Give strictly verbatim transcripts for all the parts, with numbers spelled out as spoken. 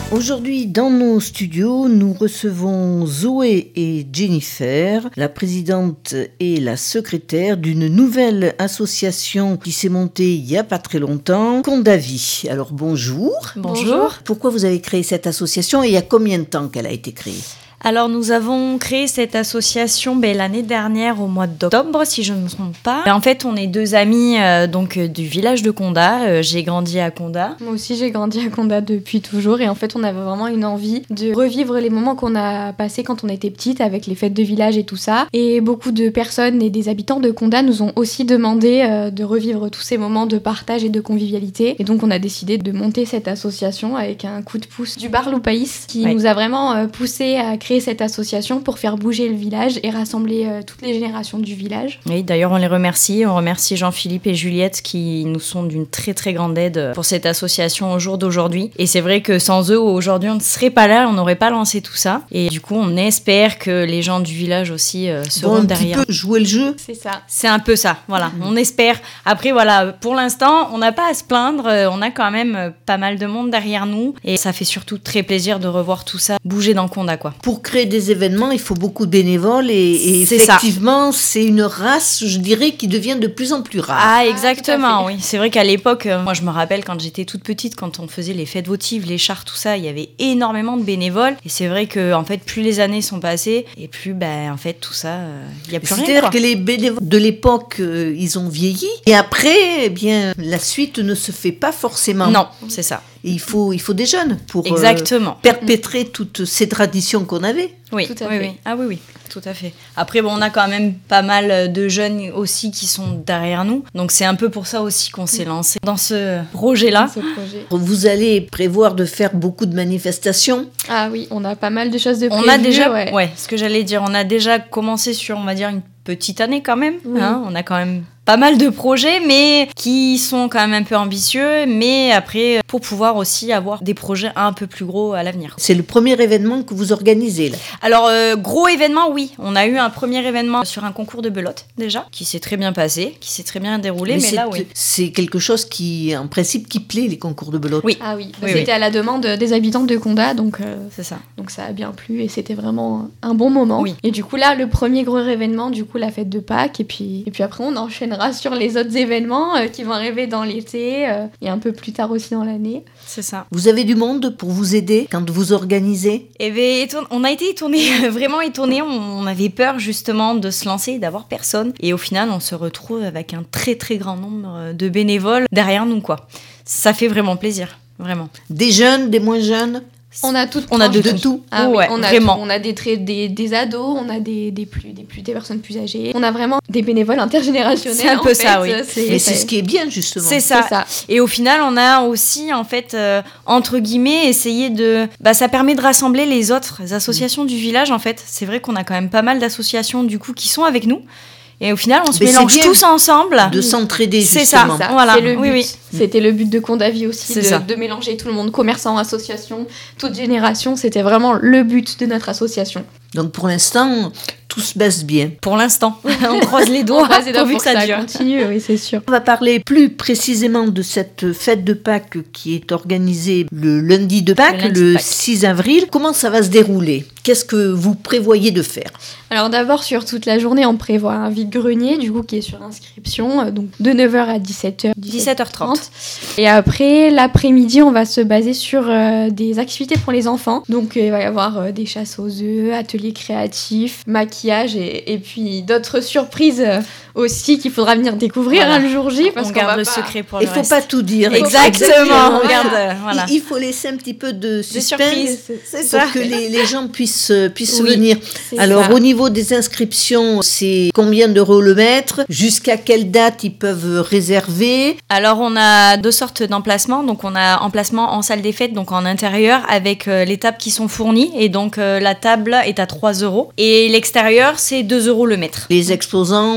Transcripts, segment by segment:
Aujourd'hui, dans nos studios, nous recevons Zoé et Jennifer, la présidente et la secrétaire d'une nouvelle association qui s'est montée il n'y a pas très longtemps, Condavi. Alors bonjour. Bonjour. Pourquoi vous avez créé cette association et il y a combien de temps qu'elle a été créée ? Alors nous avons créé cette association ben, l'année dernière au mois d'octobre si je ne me trompe pas. Et en fait on est deux amis euh, donc, euh, du village de Condat, euh, j'ai grandi à Condat. Moi aussi j'ai grandi à Condat depuis toujours et en fait on avait vraiment une envie de revivre les moments qu'on a passés quand on était petite avec les fêtes de village et tout ça. Et beaucoup de personnes et des habitants de Condat nous ont aussi demandé euh, de revivre tous ces moments de partage et de convivialité. Et donc on a décidé de monter cette association avec un coup de pouce du bar Loupaïs qui ouais. nous a vraiment euh, poussé à créer cette association pour faire bouger le village et rassembler euh, toutes les générations du village. Oui, d'ailleurs on les remercie, on remercie Jean-Philippe et Juliette qui nous sont d'une très très grande aide pour cette association au jour d'aujourd'hui. Et c'est vrai que sans eux aujourd'hui on ne serait pas là, on n'aurait pas lancé tout ça. Et du coup on espère que les gens du village aussi euh, seront bon, un derrière. Un petit peu jouer le jeu. C'est ça. C'est un peu ça, voilà. Mmh. On espère. Après voilà, pour l'instant on n'a pas à se plaindre, on a quand même pas mal de monde derrière nous et ça fait surtout très plaisir de revoir tout ça bouger dans Condat quoi. Pour créer des événements, il faut beaucoup de bénévoles et, et c'est effectivement, ça. C'est une race, je dirais, qui devient de plus en plus rare. Ah, exactement, ah, oui. C'est vrai qu'à l'époque, euh, moi je me rappelle quand j'étais toute petite, quand on faisait les fêtes votives, les chars, tout ça, il y avait énormément de bénévoles. Et c'est vrai que, en fait, plus les années sont passées, et plus, ben, en fait, tout ça, euh, il n'y a plus rien. C'est-à-dire que les bénévoles de l'époque, euh, ils ont vieilli. Et après, eh bien, la suite ne se fait pas forcément. Non, c'est ça. Et il faut, il faut des jeunes pour Exactement. Euh, perpétrer toutes ces traditions qu'on avait. Oui, tout à oui, fait. oui. Ah oui, oui, tout à fait. Après, bon, on a quand même pas mal de jeunes aussi qui sont derrière nous. Donc, c'est un peu pour ça aussi qu'on s'est lancé dans ce projet-là. Dans ce projet. Vous allez prévoir de faire beaucoup de manifestations ? Ah oui, on a pas mal de choses de prévues. On a déjà, ouais. ouais, ce que j'allais dire, on a déjà commencé sur, on va dire, une petite année quand même. Oui. Hein, on a quand même pas mal de projets, mais qui sont quand même un peu ambitieux. Mais après, pour pouvoir aussi avoir des projets un peu plus gros à l'avenir. C'est le premier événement que vous organisez, là ? Alors, euh, gros événement, oui. On a eu un premier événement sur un concours de belote, déjà, qui s'est très bien passé, qui s'est très bien déroulé, mais, mais là, oui. C'est quelque chose qui, en principe, qui plaît, les concours de belote. Oui. Ah oui, oui c'était oui. à la demande des habitants de Condat, donc, euh, c'est ça. Donc ça a bien plu et c'était vraiment un bon moment. Oui. Et du coup, là, le premier gros événement, du coup, la fête de Pâques, et puis, et puis après, on enchaînera sur les autres événements euh, qui vont arriver dans l'été euh, et un peu plus tard aussi dans l'année. C'est ça. Vous avez du monde pour vous aider quand vous organisez ? Eh bien, on a été étonnés, vraiment étonnés. On avait peur justement de se lancer et d'avoir personne. Et au final, on se retrouve avec un très très grand nombre de bénévoles derrière nous, quoi. Ça fait vraiment plaisir, vraiment. Des jeunes, des moins jeunes ? On a tout, on a de, de tout. tout. Ah, oh, oui, ouais, on a vraiment. Tout. On a des, traits, des, des ados, on a des, des, plus, des, plus, des personnes plus âgées. On a vraiment des bénévoles intergénérationnels. C'est un peu fait. ça, oui. C'est, Mais c'est ce qui est bien, justement. C'est ça. C'est ça. Et au final, on a aussi, en fait, euh, entre guillemets, essayé de... Bah, ça permet de rassembler les autres associations mmh. du village, en fait. C'est vrai qu'on a quand même pas mal d'associations, du coup, qui sont avec nous. Et au final, on se Mais mélange tous ensemble. De s'entraider, c'est justement. Ça, ça. voilà. C'est le but. Oui, oui. C'était le but de Condavi aussi, de, de mélanger tout le monde, commerçants, associations, toute génération. C'était vraiment le but de notre association. Donc pour l'instant, tout se passe bien. Pour l'instant, on croise les doigts, on croise les doigts pourvu pour que ça, ça dure. continue, oui, c'est sûr. On va parler plus précisément de cette fête de Pâques qui est organisée le lundi de Pâques, le, le Pâques. six avril. Comment ça va se dérouler ? Qu'est-ce que vous prévoyez de faire ? Alors d'abord, sur toute la journée, on prévoit un vide-grenier, du coup, qui est sur inscription, donc de neuf heures à dix-sept heures. dix-sept heures trente. Et après, l'après-midi, on va se baser sur euh, des activités pour les enfants. Donc euh, il va y avoir euh, des chasses aux œufs, ateliers créatifs, maquillage et, et puis d'autres surprises euh, aussi qu'il faudra venir découvrir voilà. hein, le jour J. Parce on qu'on garde va le pas... secret pour il le reste. Il ne faut reste. pas tout dire. Exactement. On Regarde, voilà. voilà. Il, il faut laisser un petit peu de suspense de surprise, c'est ça. pour que les, les gens puissent, puissent oui, venir. Alors ça. Au niveau des inscriptions, c'est combien d'euros le mètre ? Jusqu'à quelle date ils peuvent réserver ? Alors on a deux sortes d'emplacements. Donc on a emplacement en salle des fêtes, donc en intérieur, avec euh, les tables qui sont fournies. Et donc euh, la table est à trois euros. Et l'extérieur, c'est deux euros le mètre. Les exposants, jusqu'à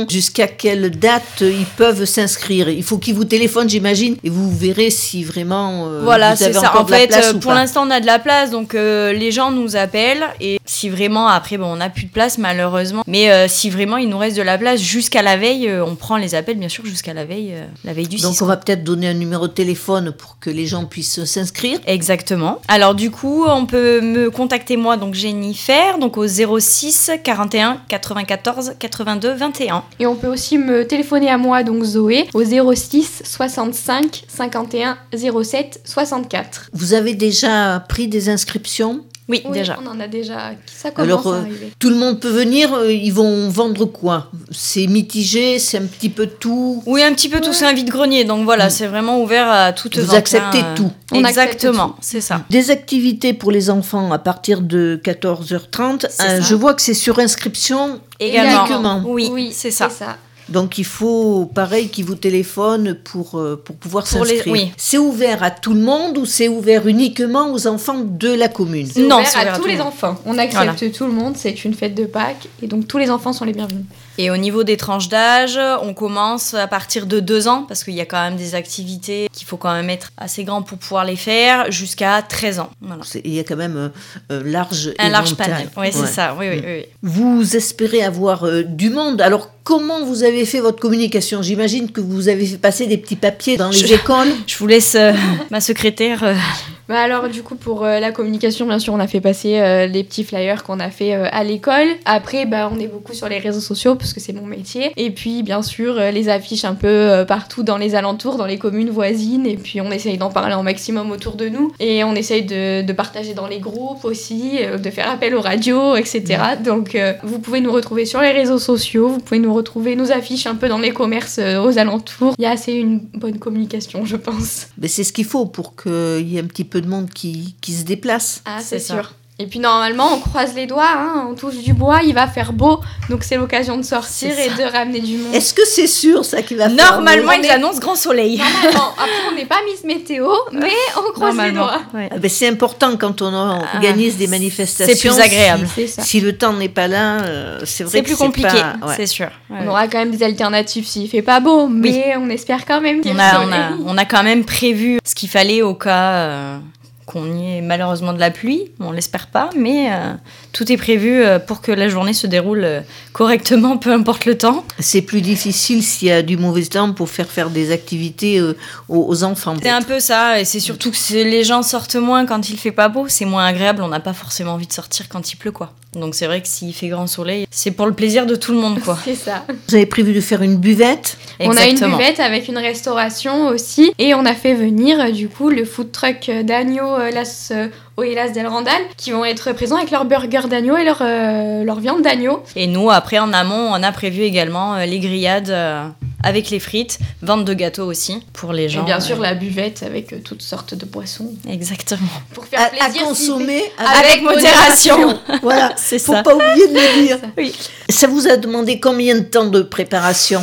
jusqu'à quelle date ils peuvent s'inscrire? Il faut qu'ils vous téléphonent, j'imagine, et vous verrez si vraiment euh, voilà, vous avez c'est ça. encore En de la fait, place euh, ou pour pas. l'instant, on a de la place, donc euh, les gens nous appellent. Et si vraiment, après, bon, on n'a plus de place, malheureusement. Mais euh, si vraiment il nous reste de la place jusqu'à la veille, euh, on prend les appels, bien sûr, jusqu'à la veille, euh, la veille du Donc six. on va peut-être donner un numéro de téléphone pour que les gens puissent s'inscrire. Exactement. Alors du coup, on peut me contacter moi, donc Jennifer, donc au zéro six quarante et un quatre-vingt-quatorze quatre-vingt-deux vingt et un. Et on peut aussi me téléphoner à moi, donc Zoé, au zéro six soixante-cinq cinquante et un zéro sept soixante-quatre. Vous avez déjà pris des inscriptions? Oui, Oui, déjà. on en a déjà. Ça commence Alors, à euh, arriver. tout le monde peut venir, euh, ils vont vendre quoi? C'est mitigé, c'est un petit peu tout. Oui, un petit peu tout, Ouais. c'est un vide-grenier, donc voilà, Mm. c'est vraiment ouvert à toute Vous vente. acceptez hein. tout. On accepte Exactement, tout. c'est ça. Des activités pour les enfants à partir de quatorze heures trente. C'est Euh, ça. je vois que c'est sur inscription. Également. Uniquement. Oui, c'est ça. Donc il faut, pareil, qu'ils vous téléphonent pour, euh, pour pouvoir Pour les- s'inscrire. oui. C'est ouvert à tout le monde ou c'est ouvert uniquement aux enfants de la commune? C'est Non, ouvert c'est ouvert à à tous tout le les monde. enfants. On accepte tout le monde, c'est une fête de Pâques et donc tous les enfants sont les bienvenus. Et au niveau des tranches d'âge, on commence à partir de deux ans, parce qu'il y a quand même des activités qu'il faut quand même être assez grand pour pouvoir les faire, jusqu'à treize ans. Voilà. C'est- Il y a quand même euh, euh, large Un large éventail. panel, oui, c'est Ouais. ça, oui, oui, oui. oui. Vous espérez avoir euh, du monde. Alors, comment vous avez fait votre communication? J'imagine que vous avez fait passer des petits papiers dans les Je- écoles. Je vous laisse euh, ma secrétaire. euh, Bah alors du coup pour euh, la communication bien sûr on a fait passer euh, les petits flyers qu'on a fait euh, à l'école. Après bah on est beaucoup sur les réseaux sociaux parce que c'est mon métier. Et puis bien sûr euh, les affiches un peu euh, partout dans les alentours, dans les communes voisines. Et puis on essaye d'en parler en maximum autour de nous. Et on essaye de, de partager dans les groupes aussi, euh, de faire appel aux radios, et cetera. Donc euh, vous pouvez nous retrouver sur les réseaux sociaux, vous pouvez nous retrouver nos affiches un peu dans les commerces euh, aux alentours. Il y a assez une bonne communication je pense. Mais c'est ce qu'il faut pour qu'il y ait un petit peu de monde qui, qui se déplace. Ah, C'est c'est ça. sûr. Et puis normalement, on croise les doigts, hein, on touche du bois, il va faire beau, donc c'est l'occasion de sortir C'est et de ramener du monde. Est-ce que c'est sûr ça qui va faire Normalement, on ils est- annoncent grand soleil. Normalement, après on n'est pas Miss Météo, mais on croise les Normalement. doigts. Ouais. Ah ben, c'est important quand on organise des manifestations. c'est plus agréable. C'est ça. Si, si le temps n'est pas là, euh, c'est vrai C'est que plus c'est compliqué, pas- ouais. c'est sûr. Ouais. On aura quand même des alternatives s'il fait pas beau, mais on espère quand même qu'il y On ait a, le on, a, soleil. on a quand même prévu ce qu'il fallait au cas euh, qu'on y ait malheureusement de la pluie. On l'espère pas, mais euh, tout est prévu euh, pour que la journée se déroule euh, correctement, peu importe le temps. C'est plus difficile s'il y a du mauvais temps pour faire faire des activités euh, aux, aux enfants. C'est un peu ça, et c'est surtout que c'est- les gens sortent moins quand il fait pas beau. C'est moins agréable, on n'a pas forcément envie de sortir quand il pleut, quoi. Donc c'est vrai que s'il fait grand soleil, c'est pour le plaisir de tout le monde, quoi. C'est ça. Vous avez prévu de faire une buvette? On a une Exactement. buvette avec une restauration aussi. Et on a fait venir euh, du coup le food truck euh, d'agneau euh, Las euh, Oelas del Randal qui vont être présents avec leur burger d'agneau et leur, euh, leur viande d'agneau. Et nous, après, en amont, on a prévu également euh, les grillades euh, avec les frites, vente de gâteaux aussi pour les gens. Et bien sûr euh, la buvette avec euh, toutes sortes de boissons. Exactement. Pour faire À, à plaisir. s'il consommer fait- avec... Avec modération. Voilà, C'est faut ça. pas oublier de le dire. Oui. Ça vous a demandé combien de temps de préparation?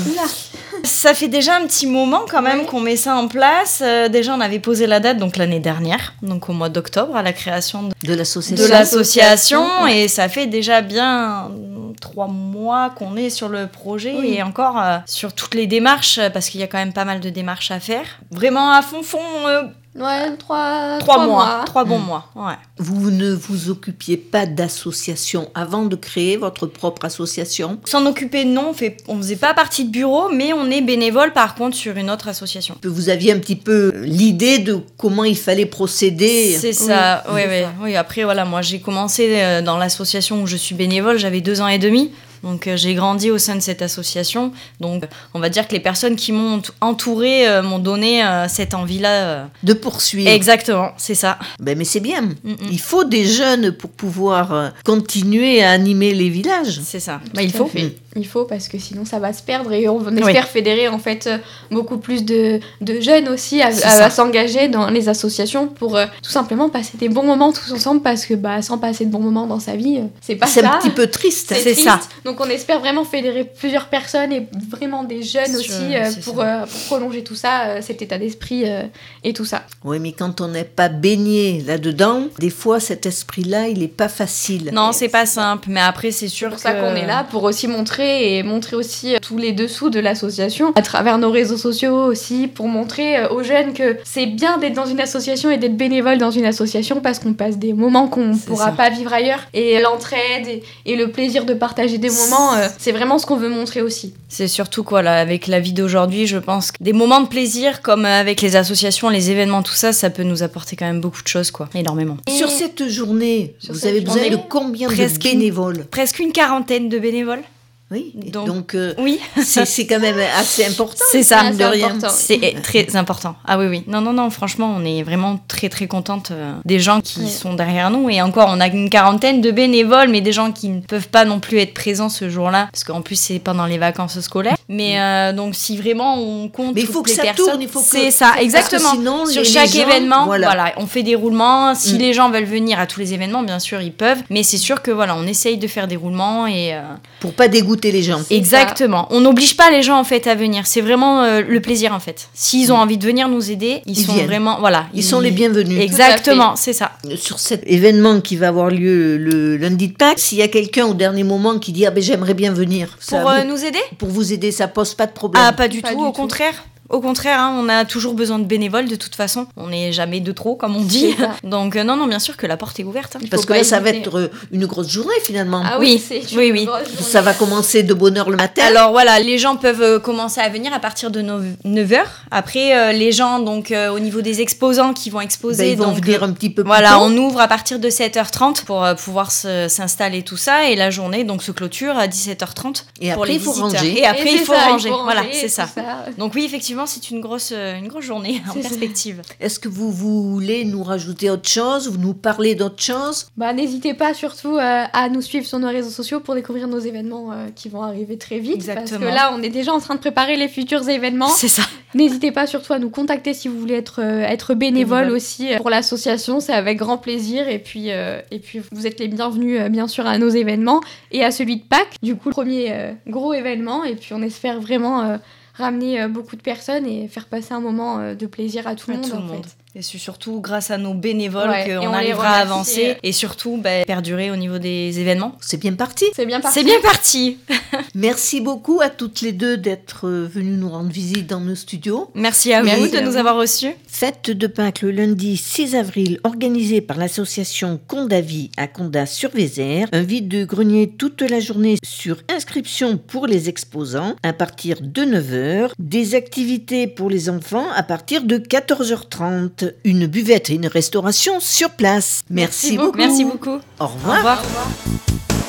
Ça fait déjà un petit moment quand même Oui. qu'on met ça en place. Euh, déjà, on avait posé la date donc l'année dernière, donc au mois d'octobre, à la création de, De l'association. de l'association. l'association, ouais. Et ça fait déjà bien trois mois qu'on est sur le projet Oui. et encore euh, sur toutes les démarches, euh, parce qu'il y a quand même pas mal de démarches à faire. Vraiment à fond, fond, euh, Ouais, trois, trois, mois. Trois bons Mm. mois, ouais. Vous ne vous occupiez pas d'association avant de créer votre propre association? S'en occuper, non, on fait, on faisait pas partie de bureau, mais on est bénévole par contre sur une autre association. Vous aviez un petit peu l'idée de comment il fallait procéder? C'est ça, oui, c'est oui, ça. oui. Après, voilà, moi j'ai commencé euh, dans l'association où je suis bénévole, j'avais deux ans et demi. Donc euh, j'ai grandi au sein de cette association. Donc on va dire que les personnes qui m'ont entourée euh, m'ont donné euh, cette envie-là. euh. De poursuivre. Exactement, c'est ça. Ben, mais c'est bien. Mm, mm. Il faut des jeunes pour pouvoir euh, continuer à animer les villages. C'est ça. Tout Bah, il à faut. fait. Il faut parce que sinon ça va se perdre et on espère fédérer en fait euh, beaucoup plus de, de jeunes aussi à, C'est à- ça. à s'engager dans les associations pour euh, tout simplement passer des bons moments tous ensemble parce que bah, sans passer de bons moments dans sa vie, euh, c'est pas C'est ça. un petit peu triste. C'est C'est triste. ça. Donc on espère vraiment fédérer plusieurs personnes et vraiment des jeunes Sûr, aussi euh, c'est pour, ça. euh, pour prolonger tout ça, euh, cet état d'esprit euh, et tout ça. Oui, mais quand on n'est pas baigné là-dedans, des fois cet esprit-là, il n'est pas facile. Non, c'est pas simple, mais après c'est sûr C'est pour ça que- qu'on est là, pour aussi montrer montrer et montrer aussi tous les dessous de l'association à travers nos réseaux sociaux aussi, pour montrer aux jeunes que c'est bien d'être dans une association et d'être bénévole dans une association parce qu'on passe des moments qu'on ne pourra pas vivre ailleurs, et l'entraide et, et le plaisir de partager des moments, euh, c'est vraiment ce qu'on veut montrer aussi. C'est surtout quoi là, avec la vie d'aujourd'hui, je pense que des moments de plaisir comme avec les associations, les événements, tout ça, ça peut nous apporter quand même beaucoup de choses, quoi, énormément. Et sur cette journée, sur vous cette avez besoin journée, de combien de bénévoles? Une, presque une quarantaine de bénévoles. Oui, donc, donc euh, oui. c'est, c'est quand même assez important. C'est ça, de rien. Important. C'est très important. Ah oui, oui. Non, non, non, franchement, on est vraiment très, très contente euh, des gens qui ouais. sont derrière nous. Et encore, on a une quarantaine de bénévoles, mais des gens qui ne peuvent pas non plus être présents ce jour-là, parce qu'en plus, c'est pendant les vacances scolaires. Mais euh, donc, si vraiment on compte mais il faut toutes que les ça personnes, tourne, il faut que... c'est ça, exactement. Sinon, sur les, chaque les gens, événement, voilà. voilà, on fait des roulements. Si mm. les gens veulent venir à tous les événements, bien sûr, ils peuvent. Mais c'est sûr que voilà, on essaye de faire des roulements et euh... pour pas dégoûter les gens. Exactement. Exactement. On n'oblige pas les gens en fait à venir. C'est vraiment euh, le plaisir en fait. S'ils ont envie de venir nous aider, ils, ils sont viennent. vraiment voilà. Ils, ils sont les bienvenus. Exactement, c'est ça. Sur cet événement qui va avoir lieu le lundi de Pâques, s'il y a quelqu'un au dernier moment qui dit ah ben j'aimerais bien venir. Pour ça, euh, vous, nous aider. Pour vous aider, ça pose pas de problème. Ah pas du pas tout. Du au tout. contraire. Au contraire, hein, on a toujours besoin de bénévoles de toute façon. On n'est jamais de trop, comme on dit. Donc euh, non, non, bien sûr que la porte est ouverte. Hein. Parce que là, ça va être euh, une grosse journée finalement. Ah oui, oui, c'est oui, oui. Ça va commencer de bonne heure le matin. Alors voilà, les gens peuvent euh, commencer à venir à partir de neuf heures. Après, euh, les gens, donc euh, au niveau des exposants qui vont exposer, ben, ils vont donc, venir un petit peu plus voilà, tôt. On ouvre à partir de sept heures trente pour euh, pouvoir se, s'installer tout ça. Et la journée donc se clôture à dix-sept heures trente. Et pour après, les il faut visiteurs. ranger. Et après, et il, faut ça, ranger. il faut ranger. Voilà, c'est ça. ça. Donc oui, effectivement, c'est une grosse, une grosse journée en c'est perspective. Ça. Est-ce que vous voulez nous rajouter autre chose, ou nous parler d'autre chose? Bah, n'hésitez pas surtout euh, à nous suivre sur nos réseaux sociaux pour découvrir nos événements euh, qui vont arriver très vite. Exactement. Parce que là, on est déjà en train de préparer les futurs événements. C'est ça. N'hésitez pas surtout à nous contacter si vous voulez être, euh, être bénévole, bénévole aussi euh, pour l'association. C'est avec grand plaisir. Et puis, euh, et puis vous êtes les bienvenus, euh, bien sûr, à nos événements et à celui de Pâques. Du coup, le premier euh, gros événement. Et puis, on espère vraiment... Euh, ramener euh, beaucoup de personnes et faire passer un moment euh, de plaisir à tout le monde. Tout en le monde. Fait. Et c'est surtout grâce à nos bénévoles ouais, qu'on arrivera à avancer et surtout bah, perdurer au niveau des événements. C'est bien parti. C'est bien parti. C'est bien parti. Merci beaucoup à toutes les deux d'être venues nous rendre visite dans nos studios. Merci à Merci vous de à nous vous. avoir reçus. Fête de Pâques le lundi six avril, organisée par l'association Condavi à Condat-sur-Vézère. Un vide-grenier toute la journée sur inscription pour les exposants à partir de neuf heures. Des activités pour les enfants à partir de quatorze heures trente. Une buvette et une restauration sur place. Merci, Merci beaucoup. Merci beaucoup. Au revoir. Au revoir. Au revoir.